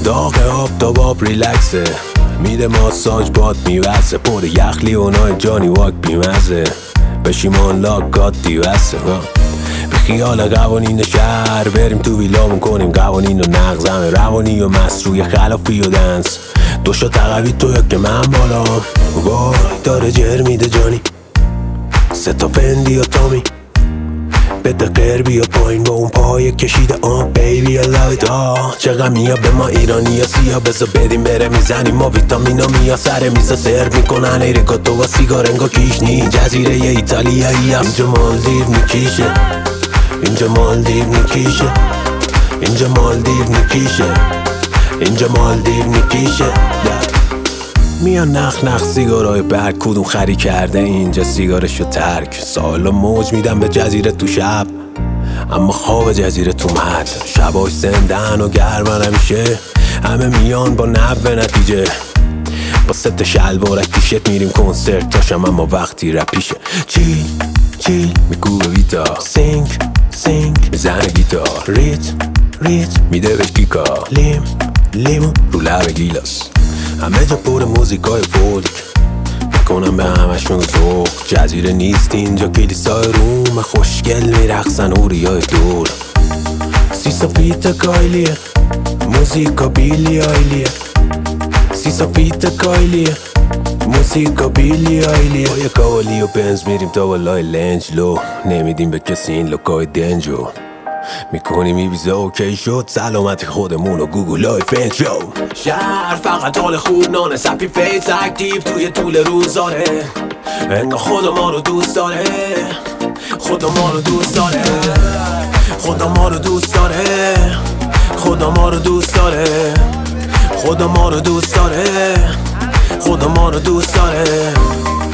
داغ آب ریلکسه، میده ماساژ باد میوزه، پر یخلی اونای جانی واک بیمزه، بشیمان لاکات دیوسته. به خیال قوانین شهر بریم تو ویلامون کنیم قوانین و نقضمه، روانی و مسروی خلافی و دنس، دوشا تقوی تو یا که من بالا وای داره جر میده جانی، سه تا فندی و تامی بده قربی و پایین با اون پای کشیده بیبی I love it چه غمیا به ما ایرانی یا سیا، بزا بدیم بره میزنیم ما ویتامینا میا، سر میسا سرو میکنن ایرکاتو و سیگار انگا کیشنی، جزیره ایتالیایی هست اینجا مالدیو میکیشه، اینجا مالدیو میکیشه، اینجا مالدیو میکیشه، اینجا مالدیو میکیشه. میان نخ سیگارای برگ کدوم خری کرده اینجا سیگارشو ترک، سالا موج میدم به جزیره تو شب اما خواب جزیره تو مد، شباش زندن و گرمن همیشه همه میان با نبه نتیجه، با ست شلوارک تیشت میریم کنسرت تاشم اما وقتی رپیشه، چیل میگوه ویتا، سینگ میزنه گیتار، ریت میده بهش گیکا، لیمون رو لب گیلاس، همه جا پر موزیکای فولک میکنم به همشون ذوق، جزیره نیست اینجا کلیسای روم، خوشگل میرقصن اوریای دور، سیسا فیت کایلیه موزیکا بیلی آیلیه، سیسا فیت کایلیه موزیکا بیلی آیلیه، با یه کاوالی و بنز میریم تا بالای لنجلو، نمیدیم به کسی این لوکای دنجو، میکنیم این ویزا اوکی شد، سلامت خودمون و گوگل های فنجو، شهر فقط حال خوب نانه سپی فیس اکتیو توی طول روزاره، انگاه خدا ما رو دوست داره، خدا ما رو دوست داره، خدا ما رو دوست داره، خدا ما رو دوست داره، خدا ما رو دوست داره، خدا ما رو دوست داره.